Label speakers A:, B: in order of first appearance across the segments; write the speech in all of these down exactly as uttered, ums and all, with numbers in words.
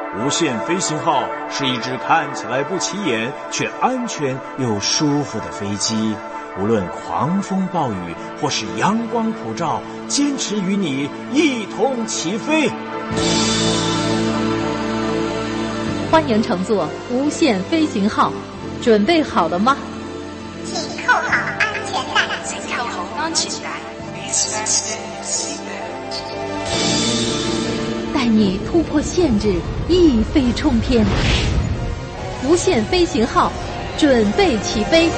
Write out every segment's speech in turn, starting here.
A: 无限飞行号是一只看起来不起眼却安全又舒服的飞机，无论狂风暴雨或是阳光普照，坚持与你一同起飞。
B: 欢迎乘坐无限飞行号，准备好了吗？
C: 请扣好安全带，
D: 请扣好安全帶。
B: 带你突破限制，一飞冲天。无限飞行号，准备起飞。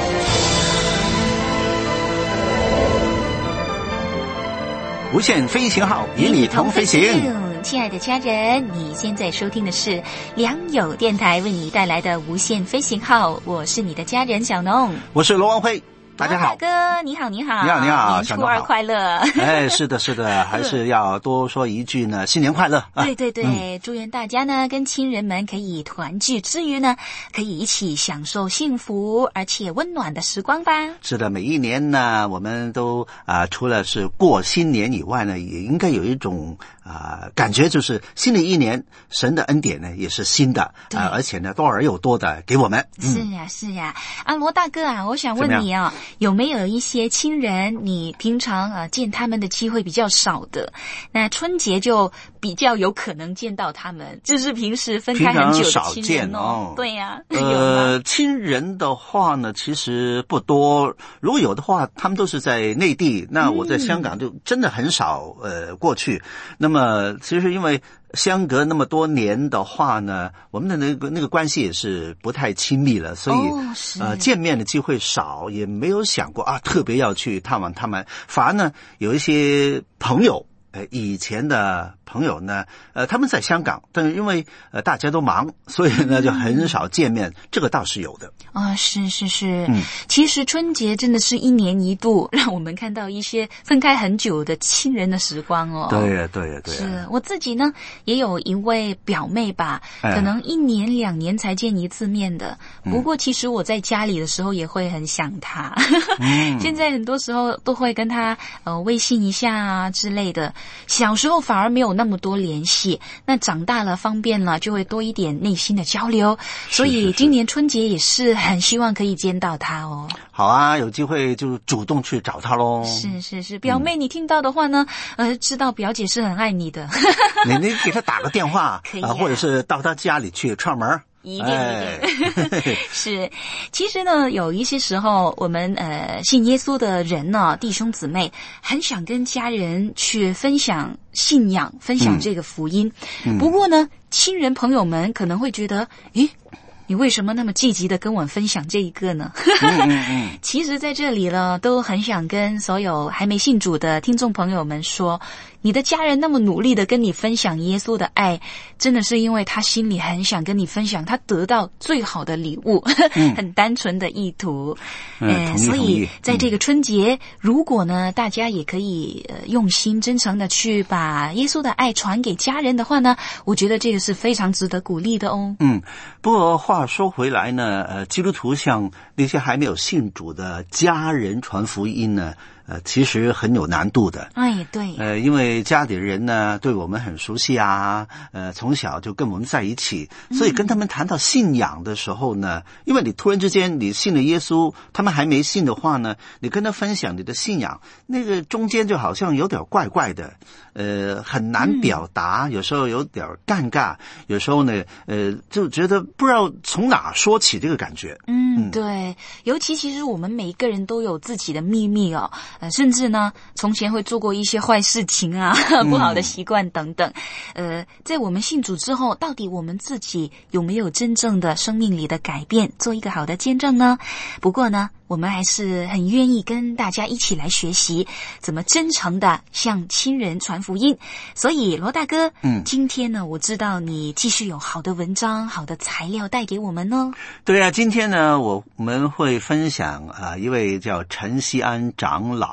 E: 无限飞行号与你同飞行。
D: 亲爱的家人，你现在收听的是良友电台为你带来的无限飞行号，我是你的家人小农，
E: 我是罗王辉。大家好，
D: 大哥，你好，你好，
E: 你好，你好，
D: 年初二快乐！
E: 哎，是的，是的，还是要多说一句呢，新年快乐！
D: 对对对，嗯、祝愿大家呢跟亲人们可以团聚之余呢，可以一起享受幸福而且温暖的时光吧。
E: 是的，每一年呢，我们都啊、呃，除了是过新年以外呢，也应该有一种啊、呃、感觉，就是新的一年，神的恩典呢也是新的啊、呃，而且呢多而又多的给我们。
D: 嗯、是呀，是呀，啊，罗大哥啊，我想问你啊。有没有一些亲人你平常呃见他们的机会比较少的，那春节就比较有可能见到他们，就是平时分开很久的亲人哦。对呀、啊，
E: 呃，亲人的话呢，其实不多。如果有的话，他们都是在内地。那我在香港就真的很少呃过去。那么其实因为相隔那么多年的话呢，我们的那个那个关系也是不太亲密了，所以、哦、呃见面的机会少，也没有想过啊特别要去探望他们。反而呢，有一些朋友，呃以前的朋友呢，呃他们在香港，但是因为呃大家都忙，所以呢就很少见面，嗯、这个倒是有的。
D: 啊、哦，是是是，嗯，其实春节真的是一年一度，让我们看到一些分开很久的亲人的时光哦。
E: 对呀，对呀，对呀。
D: 是我自己呢，也有一位表妹吧，哎、可能一年两年才见一次面的。嗯、不过其实我在家里的时候也会很想她，嗯、现在很多时候都会跟她呃微信一下啊之类的。小时候反而没有那么多联系，那长大了方便了，就会多一点内心的交流。所以今年春节也是很希望可以见到他哦。
E: 好啊，有机会就主动去找他咯。
D: 是是是，表妹，你听到的话呢，嗯、呃，知道表姐是很爱你的。
E: 你你给他打个电话，
D: 可以啊，
E: 呃、或者是到他家里去串门。
D: 一定一定是，其实呢，有一些时候，我们呃信耶稣的人呢，弟兄姊妹，很想跟家人去分享信仰，分享这个福音。嗯、不过呢，亲人朋友们可能会觉得，诶，你为什么那么积极的跟我分享这一个呢？嗯嗯嗯其实在这里呢，都很想跟所有还没信主的听众朋友们说，你的家人那么努力的跟你分享耶稣的爱，真的是因为他心里很想跟你分享他得到最好的礼物，嗯、很单纯的意图。
E: 嗯，
D: 呃、所以在这个春节，嗯、如果呢大家也可以、呃、用心真诚的去把耶稣的爱传给家人的话呢，我觉得这个是非常值得鼓励的哦。
E: 嗯，不过话说回来呢，呃，基督徒向那些还没有信主的家人传福音呢，呃，其实很有难度的。
D: 哎，对。
E: 呃，因为家里的人呢，对我们很熟悉啊，呃，从小就跟我们在一起，所以跟他们谈到信仰的时候呢，嗯、因为你突然之间你信了耶稣，他们还没信的话呢，你跟他分享你的信仰，那个中间就好像有点怪怪的，呃，很难表达，嗯、有时候有点尴尬，有时候呢，呃，就觉得不知道从哪说起这个感觉。
D: 嗯，嗯对，尤其其实我们每一个人都有自己的秘密哦。呃，甚至呢，从前会做过一些坏事情啊，不好的习惯等等。呃，在我们信主之后，到底我们自己有没有真正的生命里的改变，做一个好的见证呢？不过呢，我们还是很愿意跟大家一起来学习怎么真诚的向亲人传福音。所以罗大哥，嗯，今天呢，我知道你继续有好的文章、好的材料带给我们哦。
E: 对啊，今天呢，我们会分享啊、呃、一位叫陈锡安长老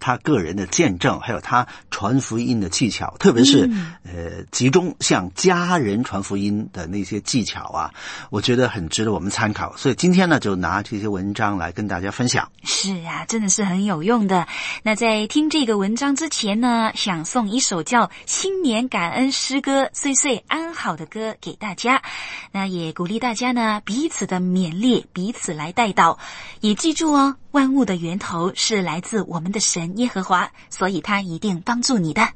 E: 他个人的见证，还有他传福音的技巧，特别是、嗯、呃集中向家人传福音的那些技巧啊，我觉得很值得我们参考。所以今天呢，就拿这些文章来跟大家分享。
D: 是啊，真的是很有用的。那在听这个文章之前呢，想送一首叫《新年感恩诗歌岁岁安好》的歌给大家。那也鼓励大家呢，彼此的勉励，彼此来代祷。也记住哦，万物的源头是来自我们的神耶和华，所以他一定帮助你的。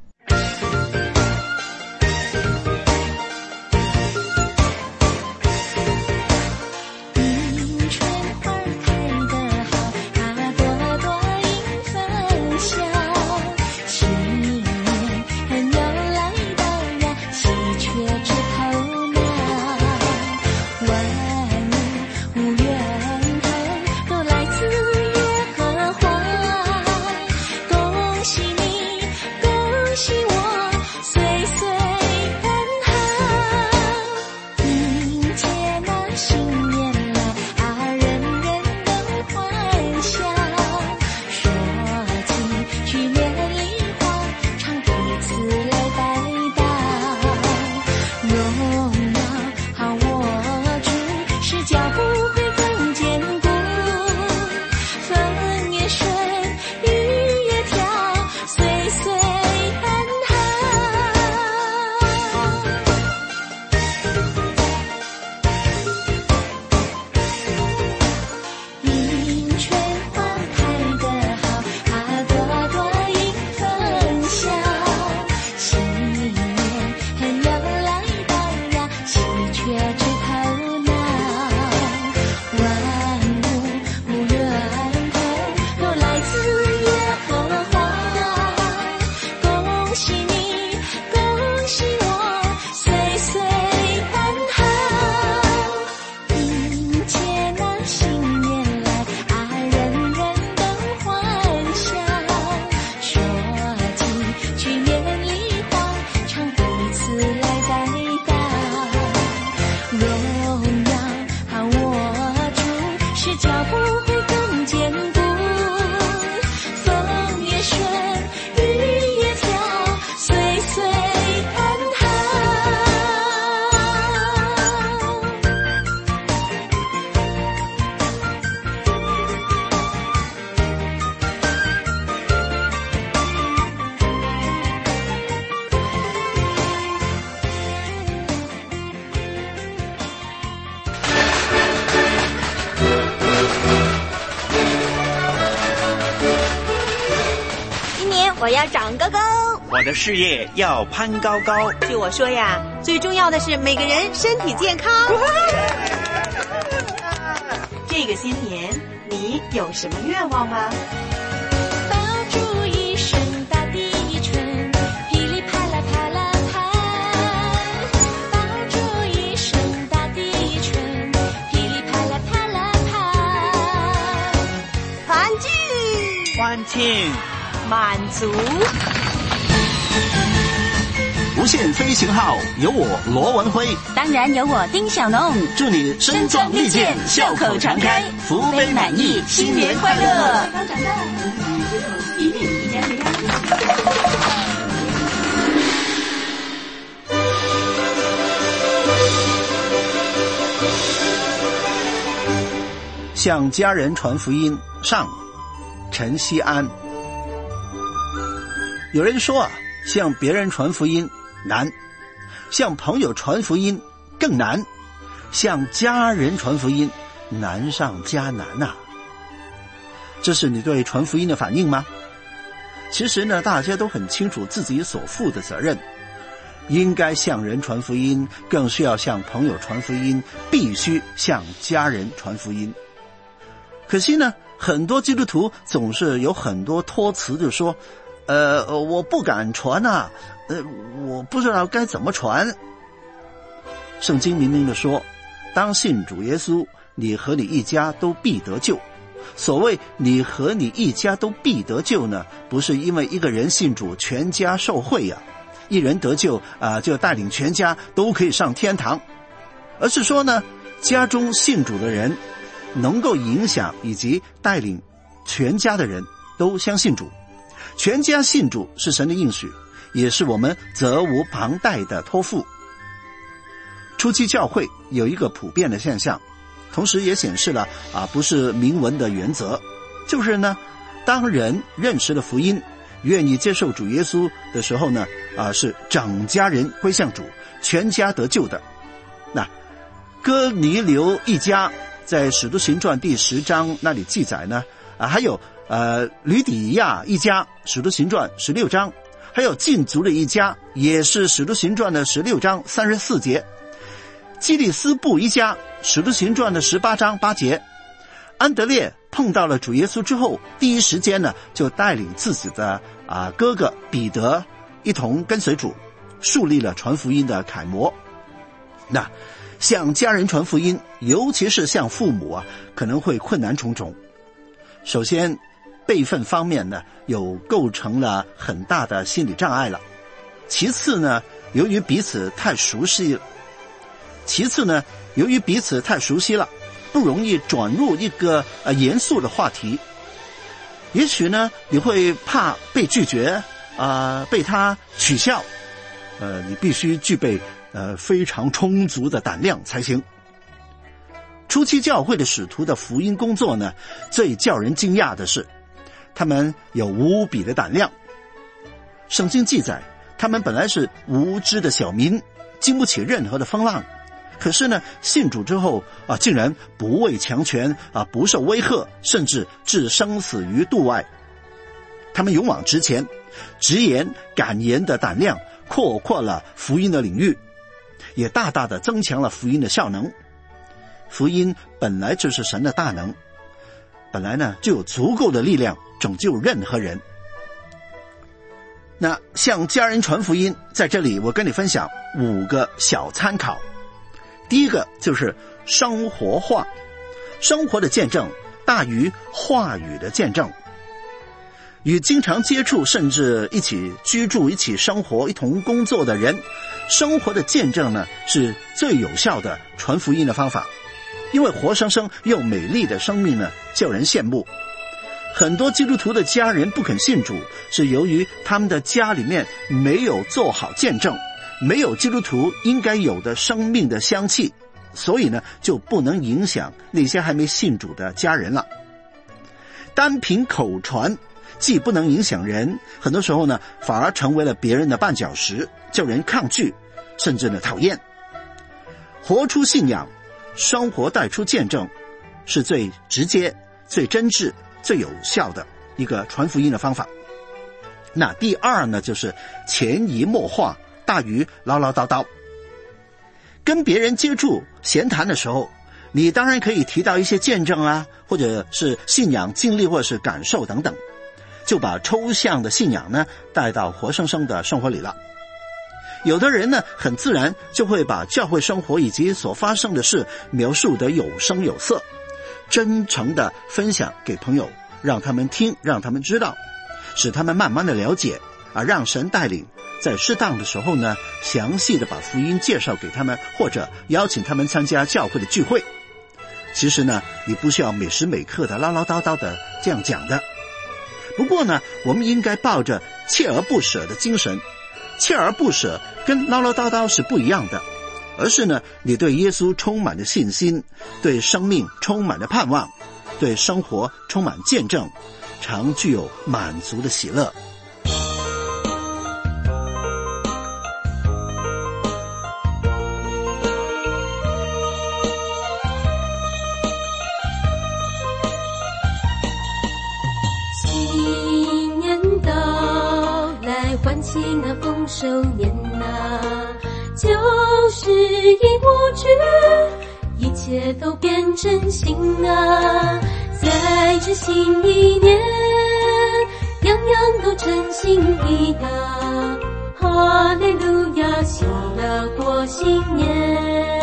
F: 我要长高高，
G: 我的事业要攀高高。
F: 据我说呀，最重要的是每个人身体健康。这个新年你有什么愿望吗？
H: 爆竹一声大地春，噼里啪啦啪啦啪。爆竹一声大地春，噼里啪啦啪啦啪。
F: 团聚，
G: 欢庆，
F: 满足。
E: 无限飞行号有我罗文辉，
D: 当然有我丁小农。
E: 祝你身壮力健，笑口常开，福杯满溢，新年快乐！
F: 刚长大，一定一家人。
E: 向家人传福音上，陈锡安。有人说啊，向别人传福音难，向朋友传福音更难，向家人传福音难上加难呐、啊。这是你对传福音的反应吗？其实呢，大家都很清楚自己所负的责任，应该向人传福音，更是要向朋友传福音，必须向家人传福音。可惜呢，很多基督徒总是有很多托词的说，呃，我不敢传啊，呃，我不知道该怎么传。圣经明明的说，当信主耶稣，你和你一家都必得救。所谓你和你一家都必得救呢，不是因为一个人信主全家受惠呀、啊，一人得救啊、呃，就带领全家都可以上天堂，而是说呢，家中信主的人能够影响以及带领全家的人都相信主。 全家信主是神的应许，也是我们责无旁贷的托付。初期教会有一个普遍的现象，同时也显示了啊不是明文的原则，就是呢，当人认识了福音，愿意接受主耶稣的时候呢，啊是整家人归向主，全家得救的。那哥尼流一家在使徒行传第十章那里记载呢，啊还有呃吕底亚一家使徒行传十六章，还有禁足的一家也是使徒行传的十六章三十四节，基利斯布一家使徒行传的十八章八节。安德烈碰到了主耶稣之后，第一时间呢就带领自己的啊哥哥彼得一同跟随主，树立了传福音的楷模。那向家人传福音，尤其是向父母啊，可能会困难重重。首先辈分方面呢，有构成了很大的心理障碍了。其次呢，由于彼此太熟悉了其次呢，由于彼此太熟悉了，不容易转入一个呃严肃的话题。也许呢，你会怕被拒绝啊、呃，被他取笑，呃，你必须具备呃非常充足的胆量才行。初期教会的使徒的福音工作呢，最叫人惊讶的是，他们有无比的胆量。圣经记载，他们本来是无知的小民，经不起任何的风浪。可是呢，信主之后啊，竟然不畏强权啊，不受威吓，甚至置生死于度外。他们勇往直前，直言敢言的胆量扩阔了福音的领域，也大大的增强了福音的效能。福音本来就是神的大能，本来呢就有足够的力量拯救任何人。那向家人传福音，在这里我跟你分享五个小参考。第一个就是生活化，生活的见证大于话语的见证。与经常接触甚至一起居住、一起生活、一同工作的人，生活的见证呢是最有效的传福音的方法。因为活生生又美丽的生命呢叫人羡慕。很多基督徒的家人不肯信主，是由于他们的家里面没有做好见证，没有基督徒应该有的生命的香气，所以呢就不能影响那些还没信主的家人了。单凭口传既不能影响人，很多时候呢反而成为了别人的绊脚石，叫人抗拒，甚至呢讨厌。活出信仰，生活带出见证，是最直接、最真挚、最有效的一个传福音的方法。那第二呢，就是潜移默化大于唠唠叨叨。跟别人接触闲谈的时候，你当然可以提到一些见证啊，或者是信仰经历，或者是感受等等，就把抽象的信仰呢带到活生生的生活里了。有的人呢很自然就会把教会生活以及所发生的事描述得有声有色，真诚地分享给朋友，让他们听，让他们知道，使他们慢慢的了解，啊，让神带领，在适当的时候呢详细的把福音介绍给他们，或者邀请他们参加教会的聚会。其实呢你不需要每时每刻的唠唠叨叨的这样讲的。不过呢我们应该抱着锲而不舍的精神。锲而不舍跟唠唠叨叨是不一样的，而是呢你对耶稣充满了信心，对生命充满了盼望，对生活充满见证，常具有满足的喜乐。
H: 新年到来，欢庆那丰收年呐，旧时已过去，一切都变成新啊！在这新一年，样样都称心意啊！哈利路亚，喜乐过新年。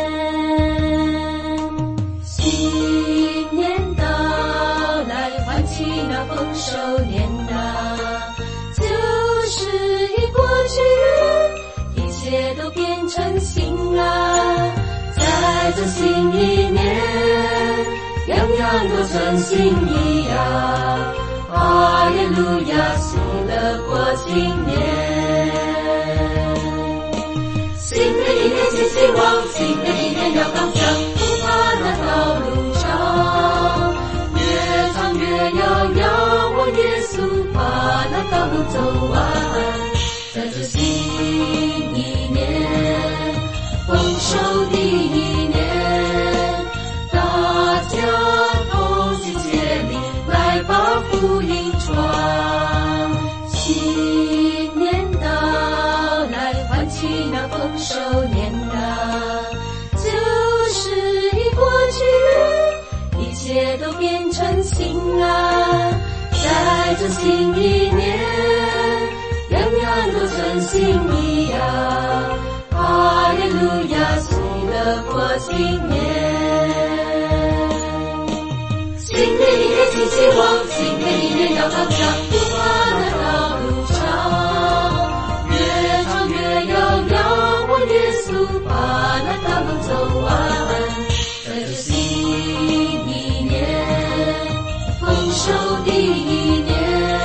H: 新年到来，欢庆那丰收年呐，旧时已过去，一切都变成新啊！在这新一年，样样都称心意啊！ 哈利路亚，喜乐过新年。新的一年新希望，新的一年要刚强，不怕那道路长，越长越要仰望耶稣，把那道路走完。在这新一年，丰收的一年，大家同心协力来把福音传。新年到来，欢庆那丰收年呐，旧事已过去，一切都变成新啊。在这新一年，样样都称心意啊！哈利路亚，喜乐过新年。新的一年新希望，新的一年要刚强，不怕那道路长，越长越要仰望耶稣，把那道路走完。在这新一年，丰收的一年，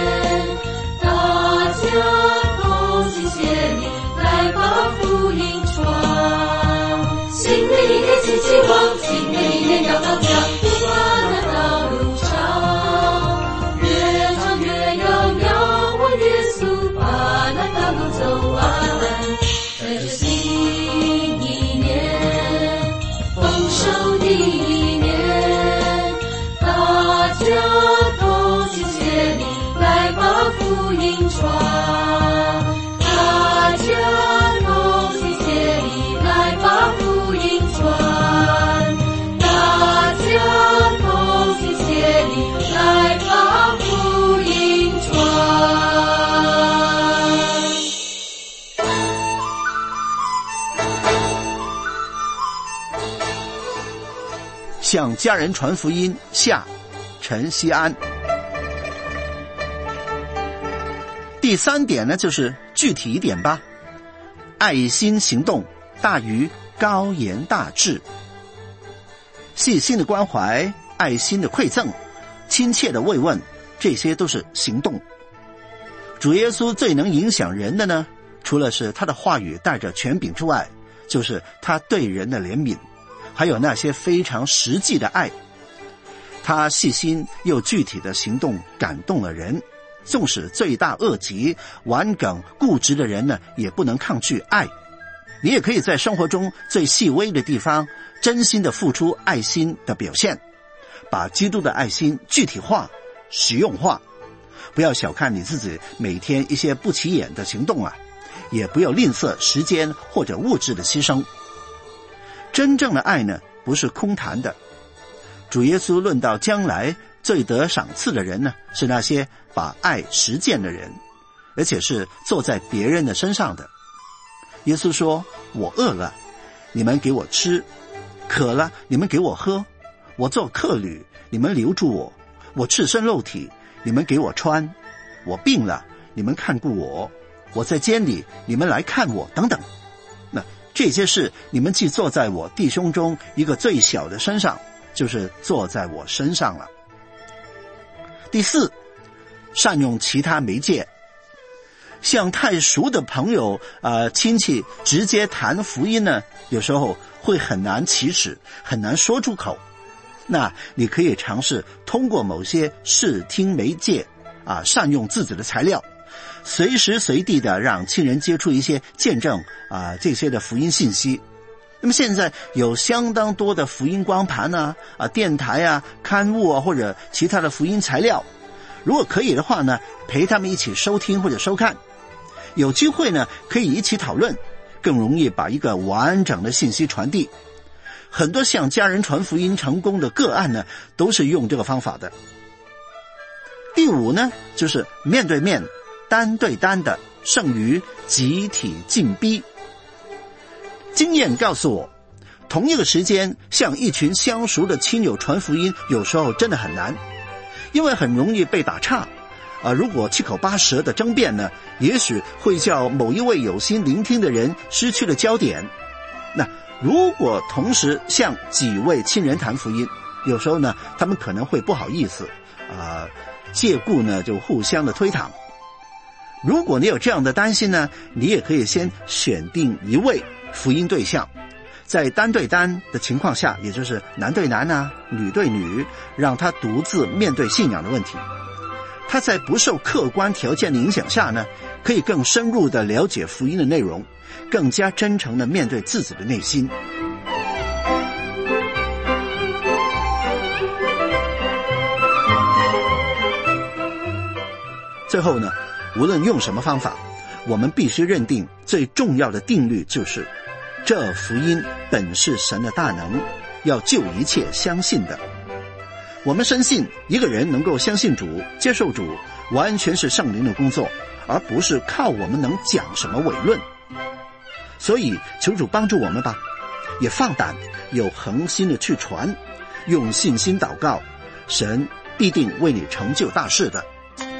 H: 大家同心协力来把福音传。新的一年新希望，新的一年要刚强，不怕那道路长，越长越要仰望耶稣，把那道路走完。在这新一年，丰收的一年，大家同心协力来把福音传。大家同心协力来把福音传。大家同心协力来把福音传。
E: 向家人传福音下，陈锡安。第三点呢，就是具体一点吧，爱心行动大于高言大志。细心的关怀，爱心的馈赠，亲切的慰问，这些都是行动。主耶稣最能影响人的呢，除了是他的话语带着权柄之外，就是他对人的怜悯，还有那些非常实际的爱。他细心又具体的行动感动了人，纵使罪大恶极、顽梗固执的人呢，也不能抗拒爱。你也可以在生活中最细微的地方，真心的付出爱心的表现，把基督的爱心具体化、实用化。不要小看你自己每天一些不起眼的行动啊，也不要吝啬时间或者物质的牺牲。真正的爱呢，不是空谈的。主耶稣论到将来最得赏赐的人呢，是那些把爱实践的人，而且是坐在别人的身上的。耶稣说，我饿了，你们给我吃；渴了，你们给我喝；我做客旅，你们留住我；我赤身露体，你们给我穿；我病了，你们看顾我；我在监里，你们来看我，等等。那这些事，你们既坐在我弟兄中一个最小的身上，就是坐在我身上了。第四，善用其他媒介。向太熟的朋友、呃亲戚直接谈福音呢，有时候会很难启齿，很难说出口。那你可以尝试通过某些视听媒介啊，善用自己的材料，随时随地的让亲人接触一些见证啊这些的福音信息。那么现在有相当多的福音光盘啊、啊电台啊、刊物啊或者其他的福音材料，如果可以的话呢，陪他们一起收听或者收看。有机会呢，可以一起讨论，更容易把一个完整的信息传递。很多向家人传福音成功的个案呢，都是用这个方法的。第五呢，就是面对面、单对单的胜于集体进逼。经验告诉我，同一个时间向一群相熟的亲友传福音，有时候真的很难，因为很容易被打岔。啊，如果七口八舌的争辩呢，也许会叫某一位有心聆听的人失去了焦点。那如果同时向几位亲人谈福音，有时候呢，他们可能会不好意思呃借故呢就互相的推搪。如果你有这样的担心呢，你也可以先选定一位福音对象，在单对单的情况下，也就是男对男啊，女对女，让他独自面对信仰的问题。他在不受客观条件的影响下呢，可以更深入的了解福音的内容，更加真诚的面对自己的内心。最后呢，无论用什么方法，我们必须认定最重要的定律就是，这福音本是神的大能，要救一切相信的。我们深信一个人能够相信主、接受主，完全是圣灵的工作，而不是靠我们能讲什么伪论。所以求主帮助我们吧，也放胆有恒心的去传，用信心祷告，神必定为你成就大事的。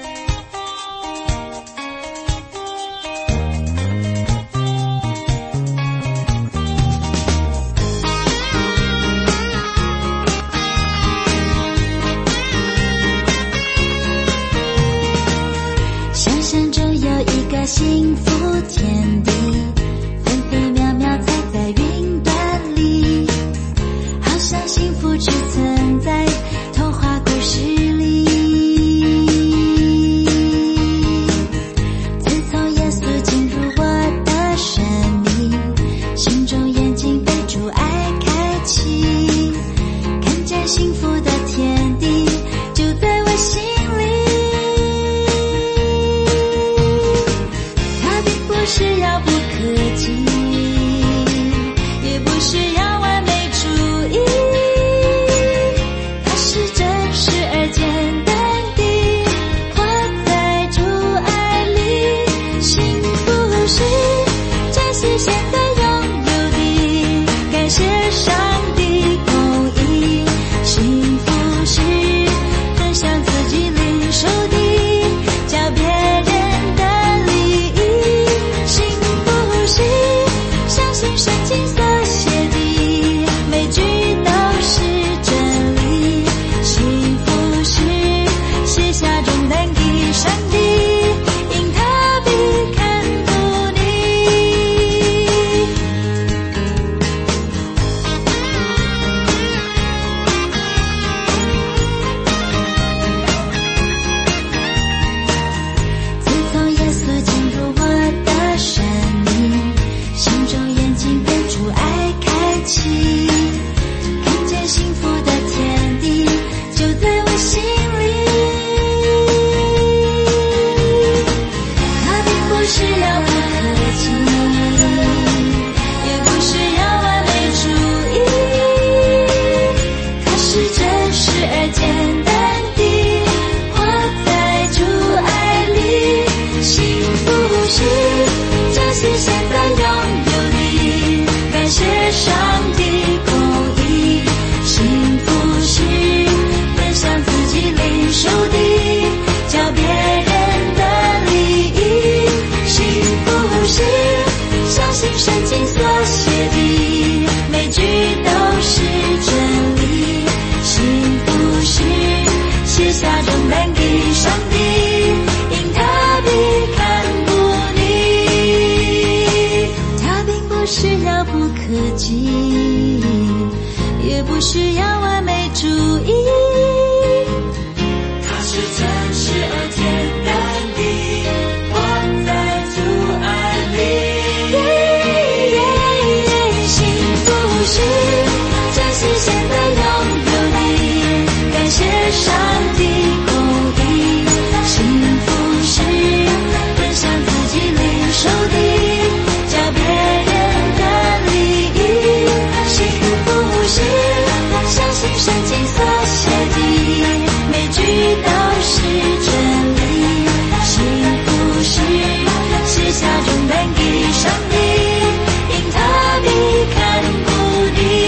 H: 幸福天地，分分秒秒踩在云端里，好像幸福只存在童话故事里。自从耶稣进入我的生命，心中眼睛被主爱开启，看见幸福的天地就在我心里。不是遥不可及，也不是要完美主义，它是真实而简单的活在主爱里。幸福是珍惜现在拥有的，感谢上帝公义。幸福是分享自己领受的，叫别人圣经所写的每句都是真理。幸福是卸下重担给上帝，因他必看顾你。自从耶稣进入我的生命，心中眼睛被主爱开启，看见幸福的天地就在我心里。它并不是遥不可及，也不是要完美主义，它是真实而简单的活在主爱里。幸福是珍惜现在拥有的，感谢上帝公义。幸福是分享自己领受的，叫别人的利益。幸福是相信圣经所写的每句都是真理。幸福是卸下重担给上帝，因他必看顾你。他并不是遥不可及，也不是要完美主义，它是真实而简单的活在主爱里。幸福是珍惜现在拥有的，感谢上帝公义。幸福是分享自己领受的，叫别人的利益。幸福是相信圣经所写的每句都是真理。幸福是卸下重担给上帝，因他必看顾你。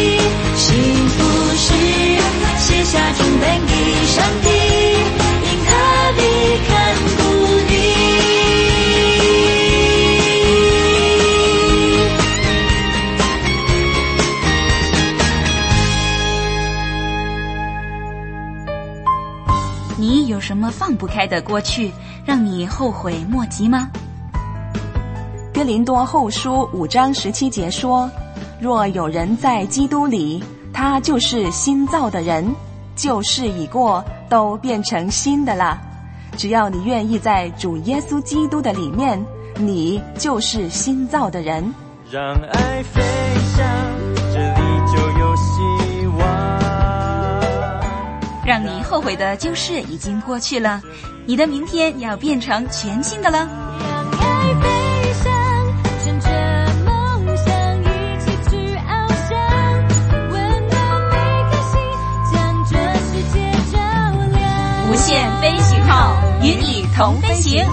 D: 你有什么放不开的过去，让你后悔莫及吗？
I: 哥林多后书五章十七节说，若有人在基督里，他就是新造的人，旧事已过，都变成新的了。只要你愿意在主耶稣基督的里面，你就是新造的人。
J: 让爱飞翔，这里就有希望。
D: 让你后悔的旧事已经过去了，你的明天要变成全新的了。
H: 让爱飞翔，乘着梦想一起去翱翔，温暖每颗心，将这世界照亮。
D: 无限飞行号与你同飞行。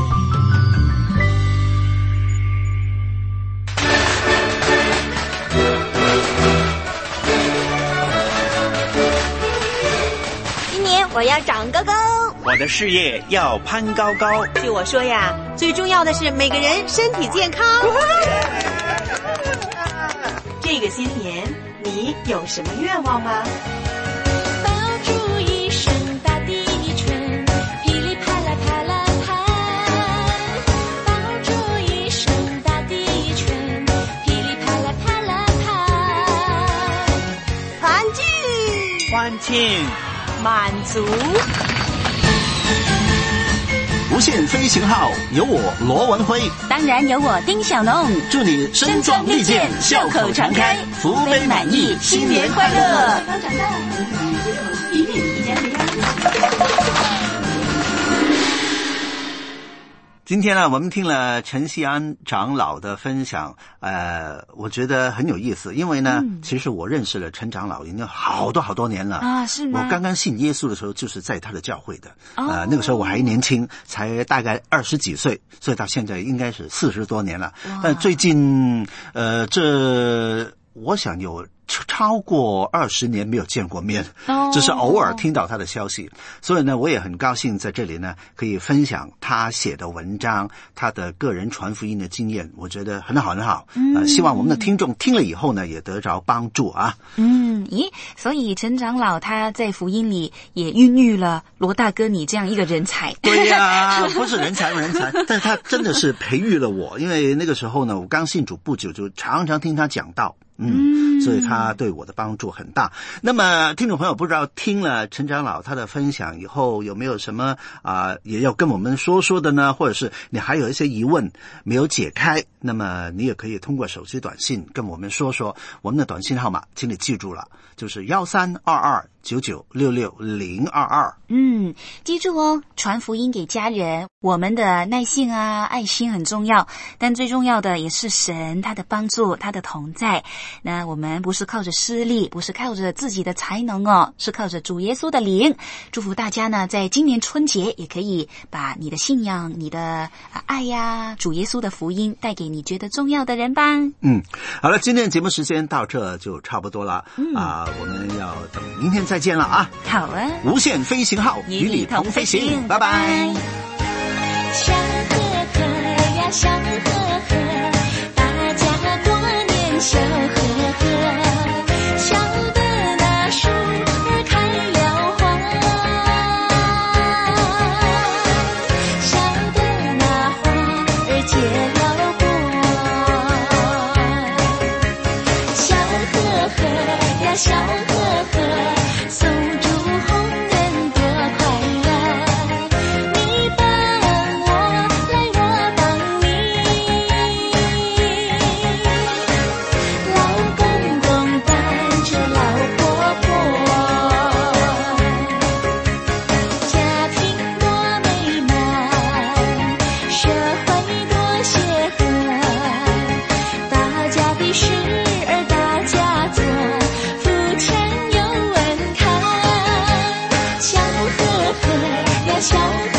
F: 我要长高高，
G: 我的事业要攀高高。
F: 据我说呀，最重要的是每个人身体健康。这个新年，你有什么愿望吗？
H: 抱住一声大地春，噼里啪啦啪啦拍。抱住一声大地春，噼里啪啦啪啦拍。
F: 团聚，
G: 欢庆。
F: 满足。
E: 无限飞行号有我罗文辉，
D: 当然有我丁小农。
E: 祝你身壮力健，笑口常开，福杯满溢，新年快乐！
F: 刚长大，一定一家人。
E: 今天呢，我们听了陈锡安长老的分享，呃，我觉得很有意思，因为呢，嗯、其实我认识了陈长老已经好多好多年了
D: 啊，是吗？
E: 我刚刚信耶稣的时候，就是在他的教会的，
D: 哦、
E: 呃，那个时候我还年轻，才大概二十几岁，所以到现在应该是四十多年了。但最近，呃，这我想有超过二十年没有见过面，只是偶尔听到他的消息，所以呢，我也很高兴在这里呢可以分享他写的文章，他的个人传福音的经验，我觉得很好很好。嗯、呃，希望我们的听众听了以后呢，也得着帮助啊。
D: 嗯，咦，所以陈长老他在福音里也孕育了罗大哥你这样一个人才。
E: 对呀、啊，不是人才人才，但是他真的是培育了我，因为那个时候呢，我刚信主不久，就常常听他讲道。嗯，所以他对我的帮助很大。那么听众朋友，不知道听了陈长老他的分享以后，有没有什么啊、呃、也要跟我们说说的呢？或者是你还有一些疑问没有解开，那么你也可以通过手机短信跟我们说说。我们的短信号码请你记住了，就是幺三二二九九六六零二二。
D: 嗯，记住哦，传福音给家人，我们的耐性啊、爱心很重要，但最重要的也是神他的帮助、他的同在。那我们不是靠着私利，不是靠着自己的才能哦，是靠着主耶稣的灵。祝福大家呢，在今年春节也可以把你的信仰、你的爱呀、主耶稣的福音带给你觉得重要的人吧。
E: 嗯，好了，今天的节目时间到这就差不多了。
D: 嗯
E: 啊、我们要等明天再见了啊！
D: 好啊，
E: 无限飞行号与你同飞行，拜拜。
H: 笑呵呵呀，笑呵呵，大家多年笑呵呵，笑得那树儿开了花，笑得那花儿结了果，笑呵呵呀，笑呵呵，送祝红人多快乐。你帮我来，我帮你，老公公伴着老婆婆，家庭多美满，社会多协和，大家的事儿大家做，福前有恩看，笑呵呵呀，笑呵呵。